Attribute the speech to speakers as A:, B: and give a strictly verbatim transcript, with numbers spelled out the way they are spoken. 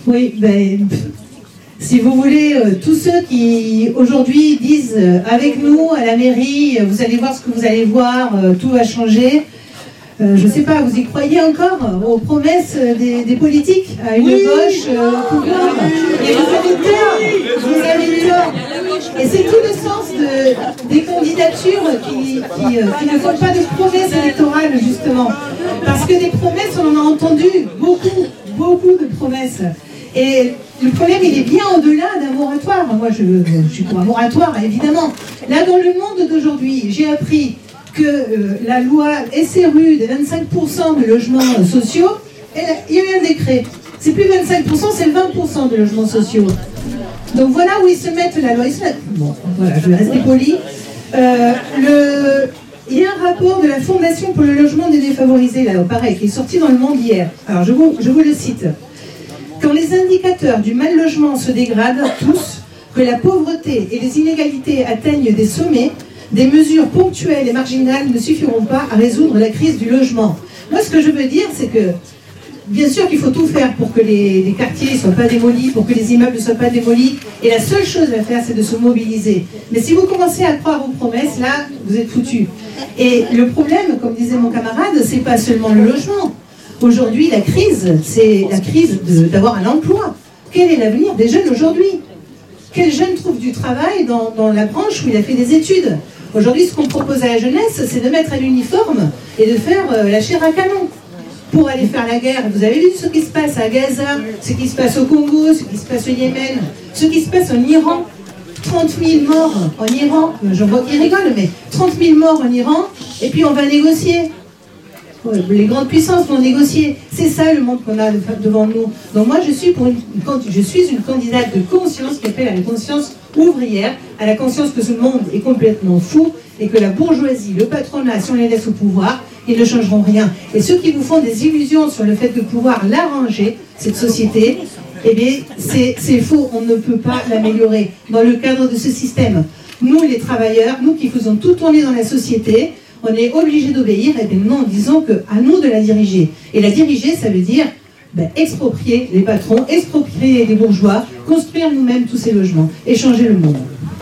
A: Oui, ben, si vous voulez, euh, tous ceux qui aujourd'hui disent euh, avec nous à la mairie, euh, vous allez voir ce que vous allez voir, euh, tout va changer. Euh, je ne sais pas, vous y croyez encore aux promesses des, des politiques, à une oui gauche euh, au pouvoir? Et vous avez tort, vous avez tort. Et c'est tout le sens de, des candidatures qui, qui, euh, qui ne font pas de promesses électorales, justement. Parce que des promesses, on en a entendu beaucoup, beaucoup de promesses. Et le problème, il est bien au-delà d'un moratoire. Moi, je, je suis pour un moratoire, évidemment. Là, dans le monde d'aujourd'hui, j'ai appris que euh, la loi S R U des vingt-cinq pour cent de logements euh, sociaux, elle, il y a eu un décret. C'est plus vingt-cinq pour cent, c'est vingt pour cent de logements sociaux. Donc voilà où ils se mettent la loi. Ils se mettent... Bon, voilà, je vais rester poli. Euh, le... Il y a un rapport de la Fondation pour le logement des défavorisés, là, pareil, qui est sorti dans le Monde hier. Alors, je vous, je vous le cite. Quand les indicateurs du mal logement se dégradent tous, que la pauvreté et les inégalités atteignent des sommets, des mesures ponctuelles et marginales ne suffiront pas à résoudre la crise du logement. Moi, ce que je veux dire, c'est que, bien sûr qu'il faut tout faire pour que les, les quartiers ne soient pas démolis, pour que les immeubles ne soient pas démolis, et la seule chose à faire, c'est de se mobiliser. Mais si vous commencez à croire aux promesses, là, vous êtes foutus. Et le problème, comme disait mon camarade, c'est pas seulement le logement. Aujourd'hui, la crise, c'est la crise de, d'avoir un emploi. Quel est l'avenir des jeunes aujourd'hui? Quel jeune trouve du travail dans, dans la branche où il a fait des études? Aujourd'hui, ce qu'on propose à la jeunesse, c'est de mettre à l'uniforme et de faire euh, la chair à canon pour aller faire la guerre. Vous avez vu ce qui se passe à Gaza, ce qui se passe au Congo, ce qui se passe au Yémen, ce qui se passe en Iran. trente mille morts en Iran, j'en vois qui rigolent, mais trente mille morts en Iran, et puis on va négocier. Les grandes puissances vont négocier. C'est ça le monde qu'on a devant nous. Donc moi, je suis, pour une, je suis une candidate de conscience qui appelle à la conscience ouvrière, à la conscience que ce monde est complètement fou et que la bourgeoisie, le patronat, si on les laisse au pouvoir, ils ne changeront rien. Et ceux qui vous font des illusions sur le fait de pouvoir l'arranger, cette société, eh bien, c'est, c'est faux. On ne peut pas l'améliorer dans le cadre de ce système. Nous, les travailleurs, nous qui faisons tout tourner dans la société, on est obligé d'obéir, et bien non, disons qu'à nous de la diriger. Et la diriger, ça veut dire ben, exproprier les patrons, exproprier les bourgeois, construire nous-mêmes tous ces logements et changer le monde.